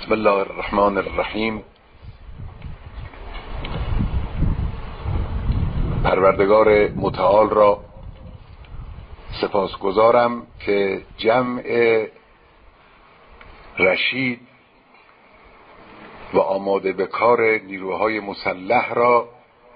بسم الله الرحمن الرحیم. پروردگار متعال را سپاسگزارم که جمع رشید و آماده به کار نیروهای مسلح را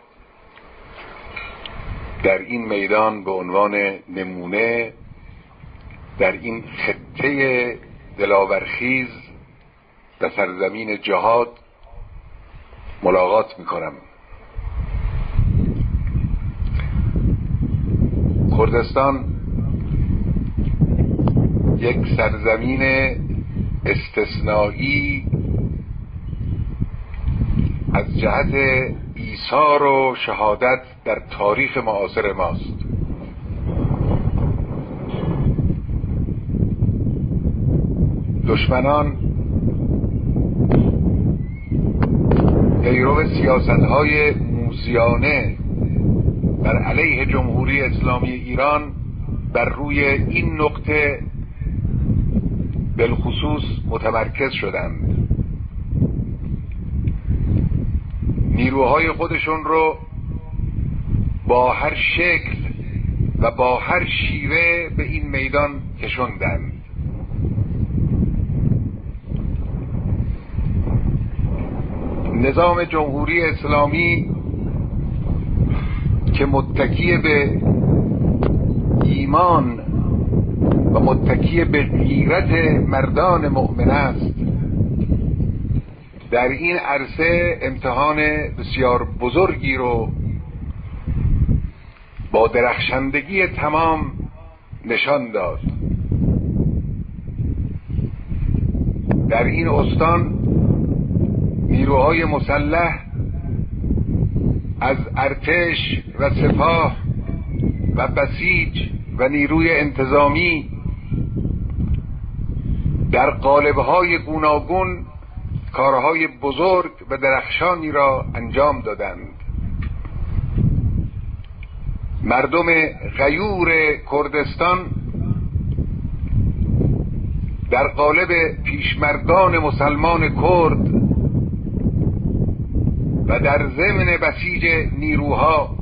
در این میدان به عنوان نمونه در این خطه دلاورخیز در سرزمین جهاد ملاقات میکنم. کردستان یک سرزمین استثنایی از جهت ایثار و شهادت در تاریخ معاصر ماست. دشمنان پیرو سیاست‌های موذیانه بر علیه جمهوری اسلامی ایران بر روی این نقطه بالخصوص متمرکز شدند. نیروهای خودشون رو با هر شکل و با هر شیوه به این میدان کشوندند. نظام جمهوری اسلامی که متکی به ایمان و متکی به غیرت مردان مؤمن است، در این عرصه امتحان بسیار بزرگی رو با درخشندگی تمام نشان داد. در این استان نیروهای مسلح از ارتش و سپاه و بسیج و نیروی انتظامی در قالب‌های گوناگون کارهای بزرگ و درخشانی را انجام دادند. مردم غیور کردستان در قالب پیشمردان مسلمان کرد و در ضمن بسیج نیروها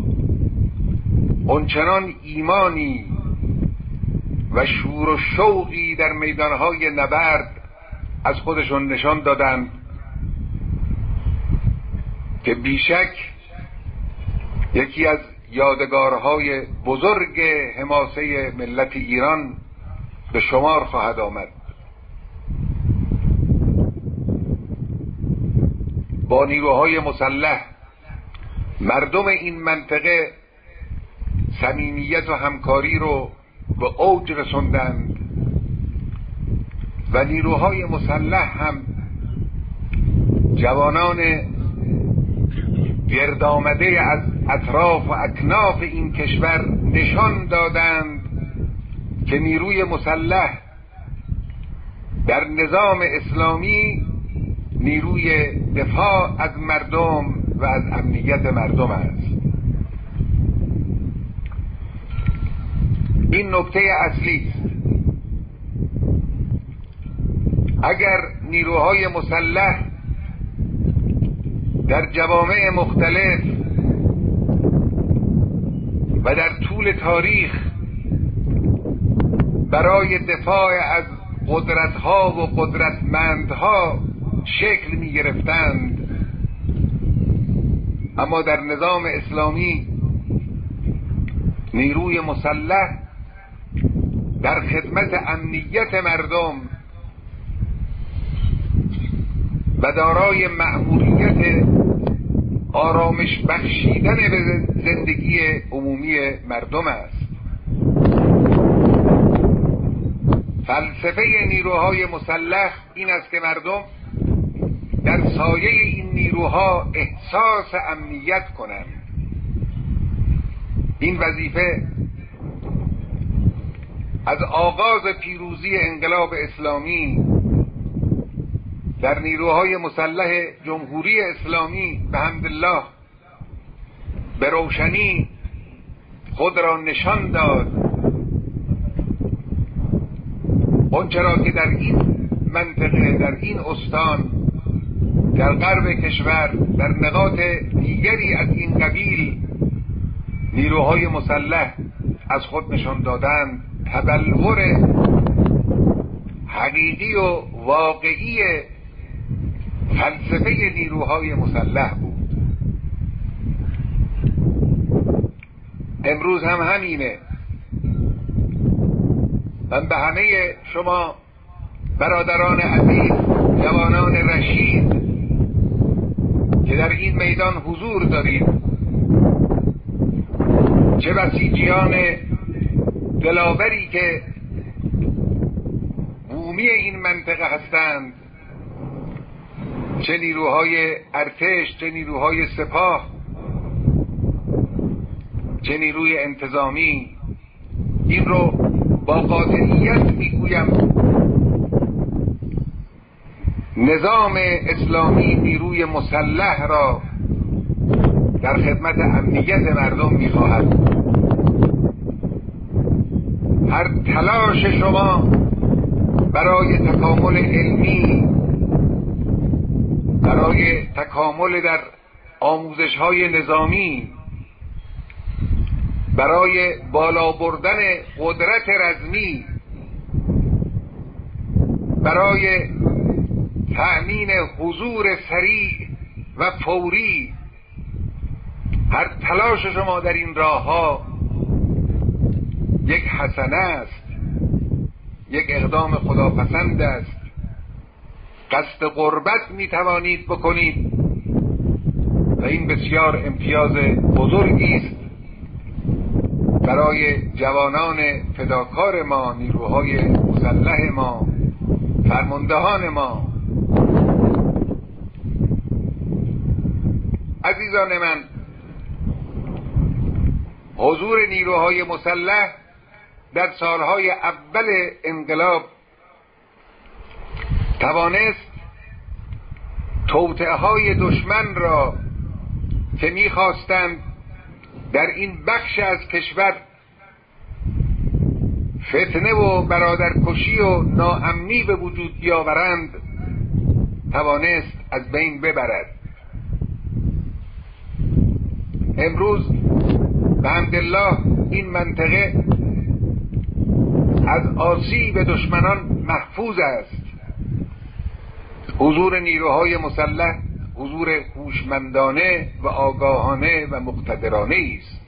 اونچنان ایمانی و شور و شوقی در میدانهای نبرد از خودشون نشان دادند که بیشک یکی از یادگارهای بزرگ حماسه ملت ایران به شمار خواهد آمد. با نیروهای مسلح مردم این منطقه صمیمیت و همکاری رو به اوج رسوندند و نیروهای مسلح هم جوانان گرد آمده از اطراف و اکناف این کشور نشان دادند که نیروی مسلح در نظام اسلامی نیروی دفاع از مردم و از امنیت مردم است. این نکته اصلی است. اگر نیروهای مسلح در جوامع مختلف و در طول تاریخ برای دفاع از قدرت‌ها و قدرتمندها شکل می گرفتند، اما در نظام اسلامی نیروی مسلح در خدمت امنیت مردم و دارای مأموریت آرامش بخشیدن به زندگی عمومی مردم است. فلسفه نیروهای مسلح این است که مردم در سایه این نیروها احساس امنیت کنند. این وظیفه از آغاز پیروزی انقلاب اسلامی در نیروهای مسلح جمهوری اسلامی به حمدالله به روشنی خود را نشان داد. آنچه را که در این منطقه، در این استان، در غرب کشور، در نقاط دیگری از این قبیل نیروهای مسلح از خود نشان دادند، تبلور حقیقی و واقعی فلسفه نیروهای مسلح بود. امروز هم همینه. من به همه شما برادران عزیز، جوانان رشید که در این میدان حضور دارید، چه بسیجیان دلاوری که بومی این منطقه هستند، چه نیروهای ارتش، چه نیروهای سپاه، چه نیروی انتظامی، این رو با قاطعیت میگویم، نظام اسلامی نیروی مسلح را در خدمت امنیت مردم میخواهد. هر تلاش شما برای تکامل علمی، برای تکامل در آموزش‌های نظامی، برای بالا بردن قدرت رزمی، برای تأمین حضور سریع و فوری، هر تلاش شما در این راه‌ها یک حسنه است، یک اقدام خداپسند است. قصد قربت می توانید بکنید و این بسیار امتیاز بزرگی است برای جوانان فداکار ما، نیروهای مسلح ما، فرماندهان ما. عزیزان من، حضور نیروهای مسلح در سالهای اول انقلاب توانست توطئه‌های دشمن را که می‌خواستند در این بخش از کشور فتنه و برادرکشی و ناامنی به وجود بیاورند، توانست از بین ببرد. امروز به حمدالله این منطقه از آسیب دشمنان محفوظ است. حضور نیروهای مسلح حضور هوشمندانه و آگاهانه و مقتدرانه است.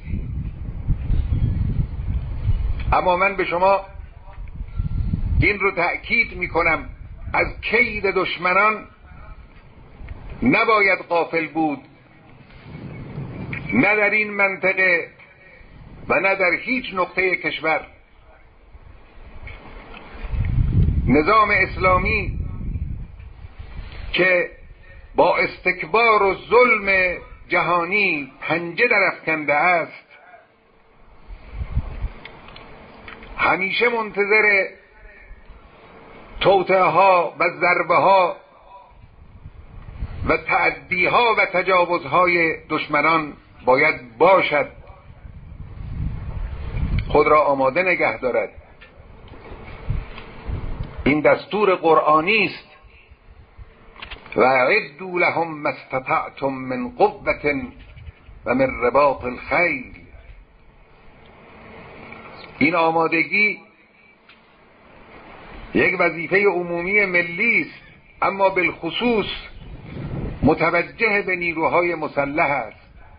اما من به شما این رو تأکید می کنم، از کید دشمنان نباید غافل بود، نه در این منطقه و نه در هیچ نقطه کشور. نظام اسلامی که با استکبار و ظلم جهانی پنجه درافکنده است، همیشه منتظر توطئه‌ها و ضربه‌ها و تعدی‌ها و تجاوزهای دشمنان باید باشد، خود را آماده نگه دارد. این دستور قرآنی است: و اعدوا لهم ما استطعتم من قوة و من رباط الخیل. این آمادگی یک وظیفه عمومی ملی است، اما بالخصوص متوجه به نیروهای مسلح است.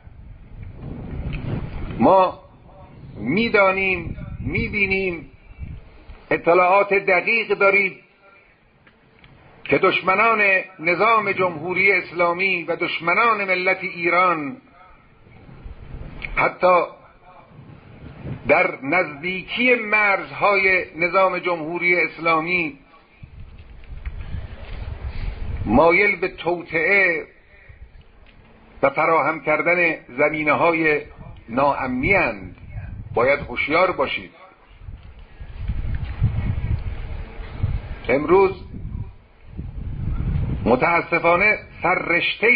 ما میدانیم، میبینیم، اطلاعات دقیق دارید که دشمنان نظام جمهوری اسلامی و دشمنان ملت ایران حتی در نزدیکی مرزهای نظام جمهوری اسلامی مایل به توطئه و فراهم کردن زمینه‌های ناامنی اند. باید هوشیار باشید. امروز متاسفانه سررشته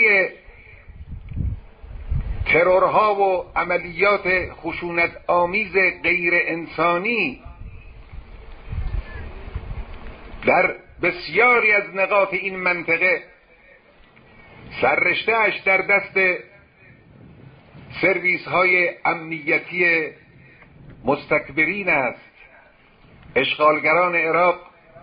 ترورها و عملیات خشونت آمیز غیر انسانی در بسیاری از نقاط این منطقه سررشته‌اش در دست سرویس های امنیتی مستکبرین است. اشغالگران عراق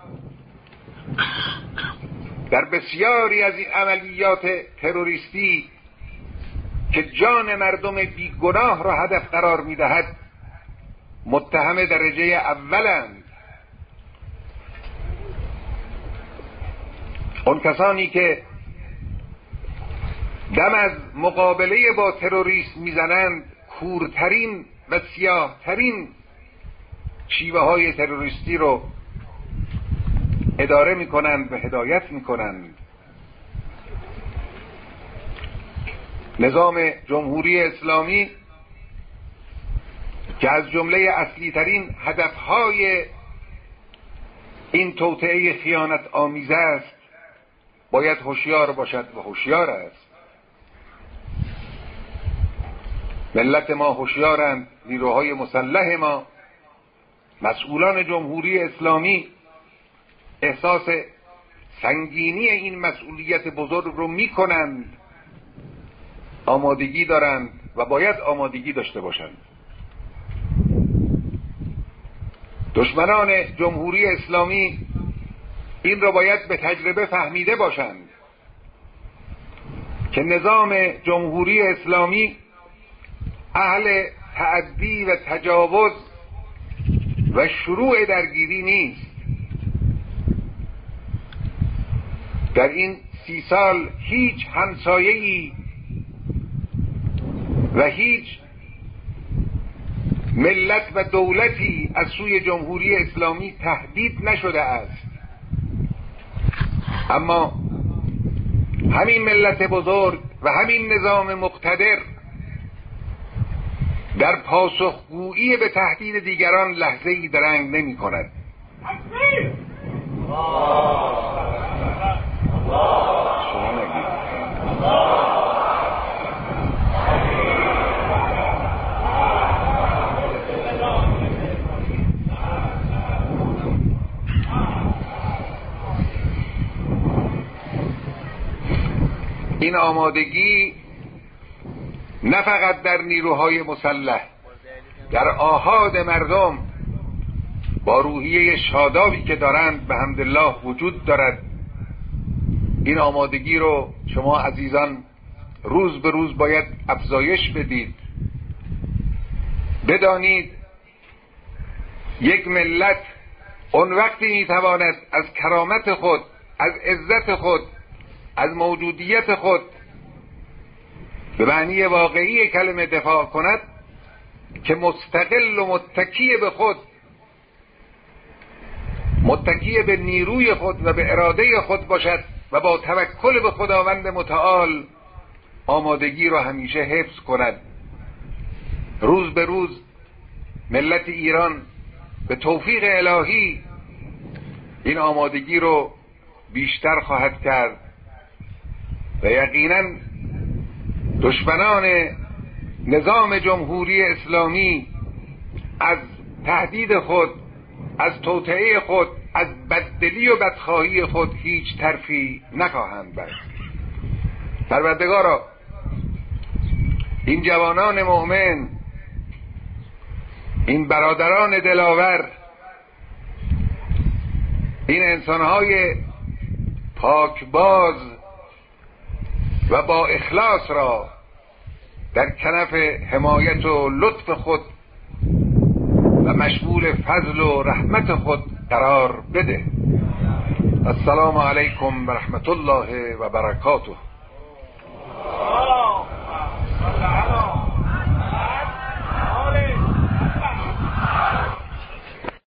در بسیاری از این عملیات تروریستی که جان مردم بیگناه را هدف قرار می‌دهد متهم درجه اولند. اون کسانی که دم از مقابله با تروریسم میزنند کورترین و سیاهترین شیوه های تروریستی رو اداره میکنند و هدایت میکنند. نظام جمهوری اسلامی که از جمله اصلی ترین هدفهای این توطئه خیانت آمیزه است باید هوشیار باشد و هوشیار است. ملت ما هوشیارند، نیروهای مسلح ما، مسئولان جمهوری اسلامی احساس سنگینی این مسئولیت بزرگ رو میکنند، آمادگی دارند و باید آمادگی داشته باشند. دشمنان جمهوری اسلامی این را باید به تجربه فهمیده باشند که نظام جمهوری اسلامی اهل تعدی و تجاوز و شروع درگیری نیست. در این 30 سال هیچ همسایه‌ای و هیچ ملت و دولتی از سوی جمهوری اسلامی تهدید نشده است، اما همین ملت بزرگ و همین نظام مقتدر در پاسخگویی به تهدید دیگران لحظه‌ای درنگ نمی کند. این آمادگی نه فقط در نیروهای مسلح، در آحاد مردم با روحیه شادابی که دارند به حمدالله وجود دارد. این آمادگی رو شما عزیزان روز به روز باید افزایش بدید. بدانید یک ملت اون وقتی میتواند از کرامت خود، از عزت خود، از موجودیت خود به معنی واقعی کلمه دفاع کند که مستقل و متکی به خود، متکی به نیروی خود و به اراده خود باشد و با توکل به خداوند متعال آمادگی را همیشه حفظ کند. روز به روز ملت ایران به توفیق الهی این آمادگی رو بیشتر خواهد کرد و یقینا دشمنان نظام جمهوری اسلامی از تهدید خود، از توطئه خود، از بددلی و بدخواهی خود هیچ طرفی نخواهند برد. پروردگارا این جوانان مؤمن، این برادران دلاور، این انسانهای پاکباز و با اخلاص را در کنف حمایت و لطف خود و مشمول فضل و رحمت خود قرار بده. السلام علیکم و رحمت الله و برکاته.